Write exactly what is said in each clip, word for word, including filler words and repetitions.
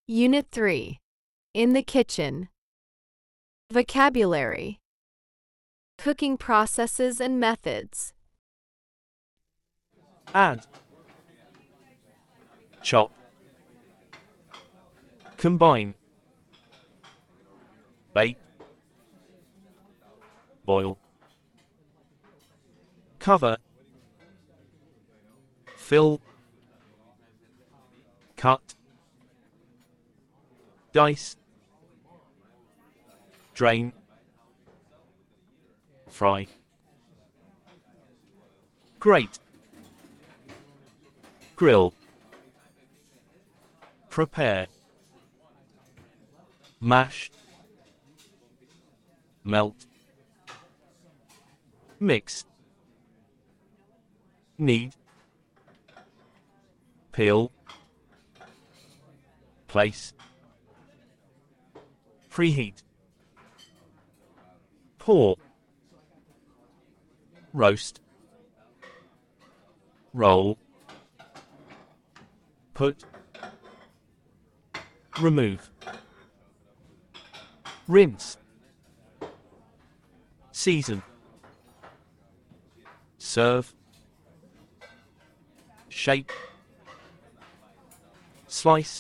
Unit three. In the kitchen. Vocabulary. Cooking processes and methods. Add, chop, combine, bake, boil, cover, fill, cut, dice, drain, fry, grate, grill, prepare, mash, melt, mix, knead, peel, place, preheat, pour, roast, roll, put, remove, rinse, season, serve, shape, slice,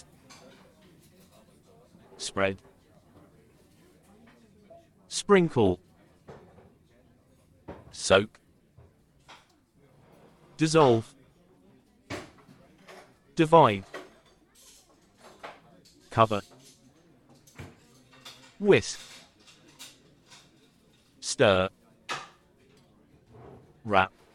spread, sprinkle, soak, dissolve, divide, cover, whisk, stir, wrap.